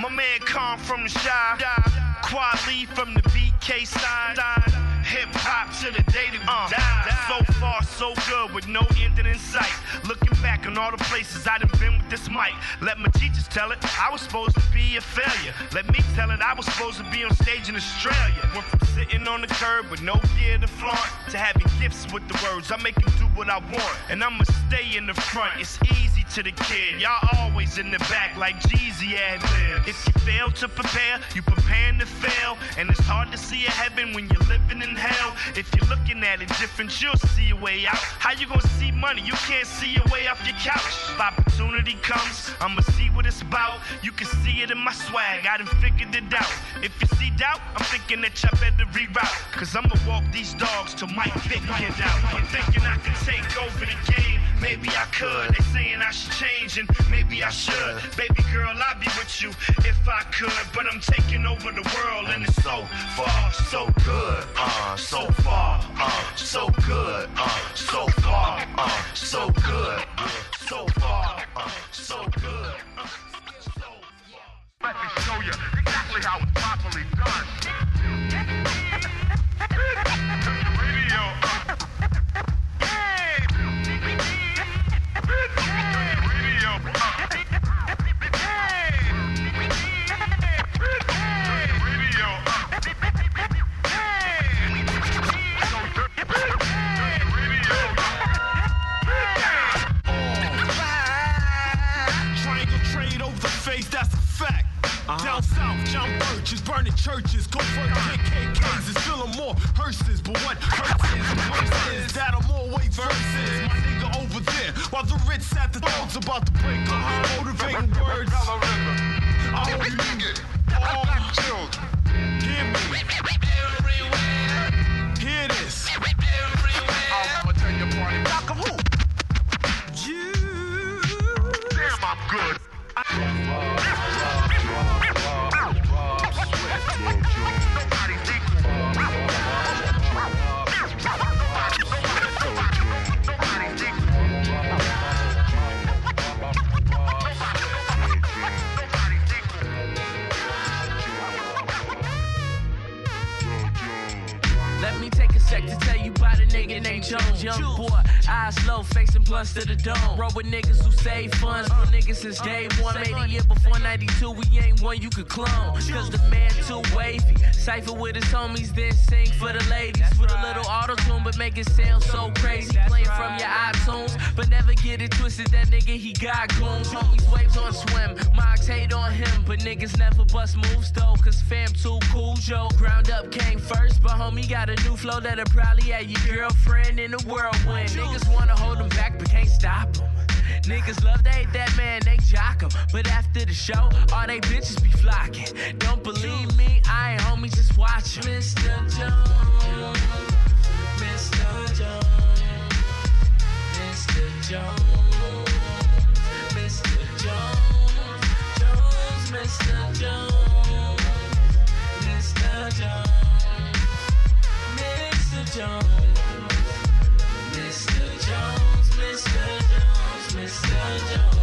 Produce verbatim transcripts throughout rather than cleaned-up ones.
My man Khan from the Shy, Quad Lee from the B K side. Hip hop to the day that we uh, die. So far, so good with no ending in sight. Looking back on all the places I done been with this mic. Let my teachers tell it, I was supposed to be a failure. Let me tell it, I was supposed to be on stage in Australia. Went from sitting on the curb with no gear to flaunt to having gifts with the words. I make them do what I want, and I'ma stay in the front. It's easy to the kid. Y'all always in the back like Jeezy ad libs. If you fail to prepare, you preparing to fail. And it's hard to see a heaven when you're living in hell. If you're looking at it different, you'll see a way out. How you gonna see money? You can't see your way off your couch. If opportunity comes, I'ma see what it's about. You can see it in my swag, I done figured it out. If you see doubt, I'm thinking that y'all better reroute. Cause I'ma walk these dogs till Mike Vick get out. I'm thinking I can take over the game, maybe I could. They saying I should change and maybe I should. Baby girl, I'll be with you if I could. But I'm taking over the world and it's so far, so good. Uh, so far, uh, so good. Uh, so far, uh, so good. Uh, so far, uh, so good. Uh, so far. Let me show you exactly how it's properly done. Radio. Hey. Radio. That's a fact. Uh-huh. Down south, John Birch is burning churches. Covert K K Ks is filling more hearses. But what hurts is the worst is that I'm always verses. My nigga over there, while the rich at the throats about to break up. Uh-huh. Motivating words. I hope you dig it. All children, hear me. Everywhere. Hear this. Everywhere. I'm gonna tell you a party. Rock of who? You. Damn, I'm good. Let me take a sec to tell you about a nigga named Jones. Young boy, eyes low, facing blunts to the dome. Roll with niggas who save funds, for niggas since day one. Made a year before ninety-two, we ain't one you could clone. Cause the man too wavy. Cypher with his homies, then sing for the ladies. With a little auto-tune, but make it sound so crazy. Playing from your iTunes, but never get it twisted. That nigga, he got goons. Homies waves on swim, Mox hate on him. But niggas never bust moves though, cause fam too cool, Joe. Ground up came first, but homie got a new flow that'll probably have your girlfriend in the whirlwind. Niggas wanna hold him back, but can't stop him. Niggas love to hate that man, they jock him. But after the show, all they bitches be flocking. Don't believe me, I ain't homie, just watch him. Mister Jones, Mister Jones, Mister Jones, Mister Jones, Jones, Mister Jones, Mister Jones, Mister Jones, Mister Jones, Mister Jones, Mister Jones.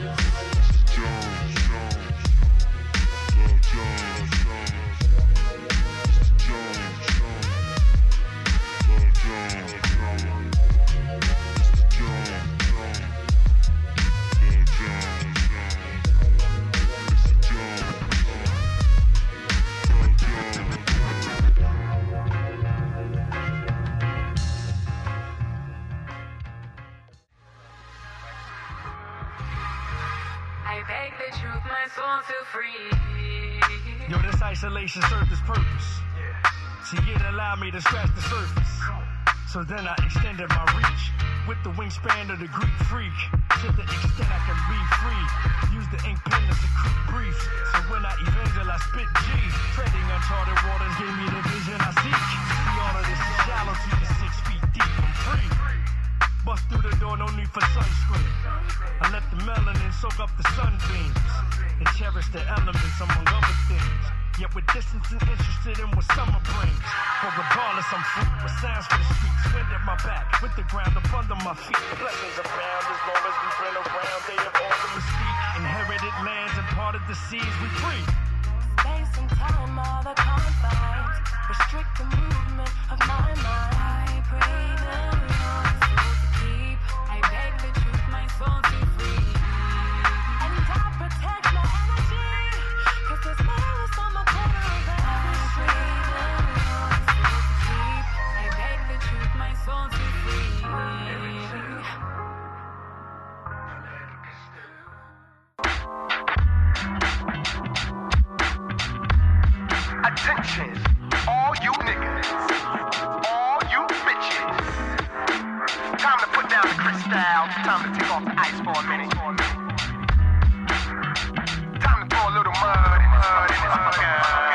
Yo, this isolation served its purpose. See, it allowed me to scratch the surface. So then I extended my reach with the wingspan of the Greek freak. To the extent I can be free. Use the ink pen to secrete brief. So when I evangelize, I spit G. Treading uncharted waters gave me the vision I seek. The honor this is shallow to the six feet deep. I'm free. Bust through the door, no need for sunscreen. I let the melanin soak up the sunbeams and cherish the elements among other things. Yet with distance and interested in what summer brings. But regardless, I'm free with sounds for the streets. Wind at my back, with the ground up under my feet. The blessings abound as long as we've been around. They have all the mystique. Inherited lands and part of of the seas we free. Space and time are the confines, restrict the movement of my mind. I pray the Lord's soul to keep. I beg the truth, my soul to free. And I protect my energy, cause there's malice on my corner of that. I pray the Lord's soul to keep. I beg the truth, my soul to free. Attention, all you niggas, all you bitches. Time to put down the crystal, time to take off the ice for a minute. Time to throw a little mud in this mud in this motherfucker.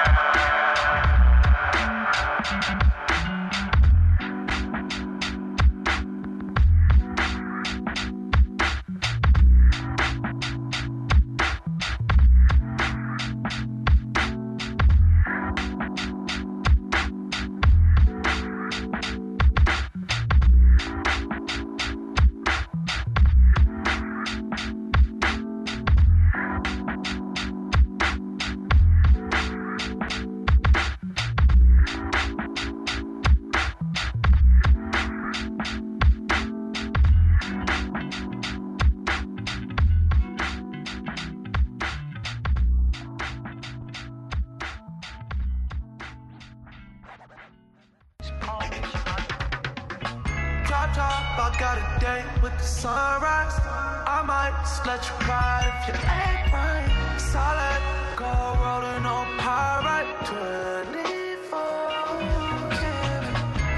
Drop top, I got a date with the sunrise. I might just let you ride if you ain't right. Solid gold rolling on pyrite. twenty-four karat.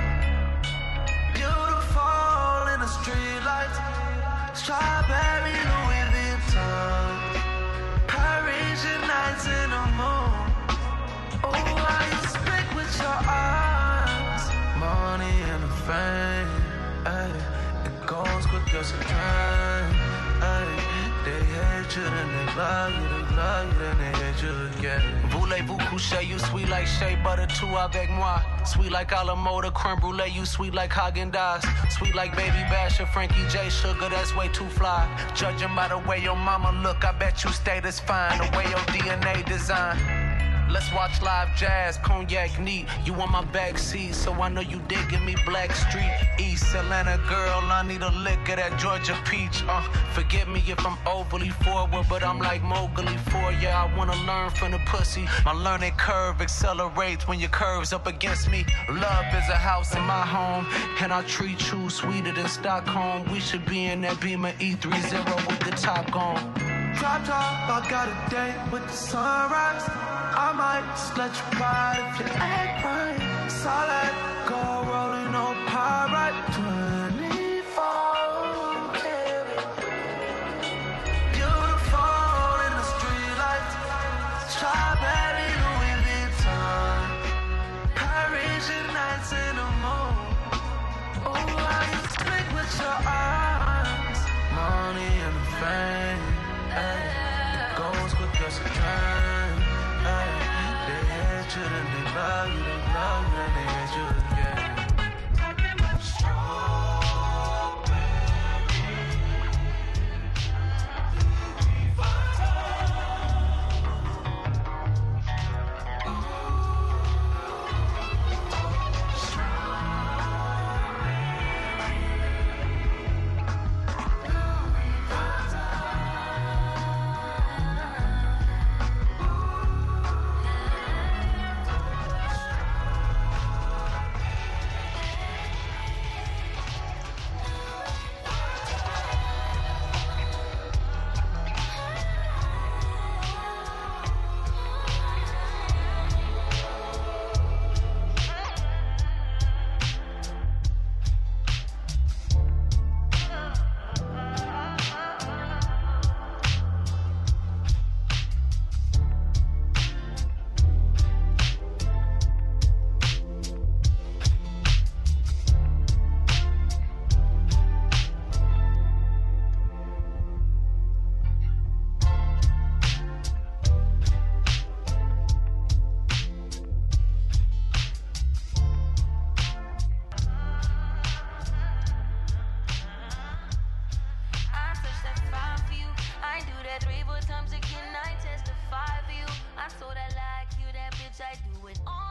Beautiful in the streetlights. Strawberry Louis Vuitton. Parisian nights in the moon. Oh, how you speak with your eyes. Money and the fame. Ay, it goes quick as a train. Ay, they hate you, then they love you, they love you, then they hate you again. Voulez-vous coucher, you sweet like shea butter, tout avec moi. Sweet like a la mode, creme brulee, you sweet like Haagen-Dazs. Sweet like Baby Basher, Frankie J. Sugar, that's way too fly. Judging by the way your mama look, I bet you status fine. The way your D N A design. Let's watch live jazz, cognac neat. You on my back seat, so I know you digging me. Black Street, East Atlanta girl, I need a lick of that Georgia peach. Uh, forgive me if I'm overly forward, but I'm like Mowgli for ya. I wanna learn from the pussy. My learning curve accelerates when your curve's up against me. Love is a house in my home, and I treat you sweeter than Stockholm. We should be in that Beamer E thirty with the top gone. Drop top, I got a date with the sunrise. I might just let you ride if you ain't right. Solid gold rolling on pyrite. twenty-four karat. Beautiful in the streetlights. Strawberry Louis Vuitton. Parisian nights in the moon. Oh, how you speak with your eyes. Money and the fame. Ay, it goes quick as a train. Ay, they hate you, then they love you, they love you, then they hate you again. I search that fire for you. I do that three, four times again. I testify. five of you. I told I like you, that bitch, I do it all.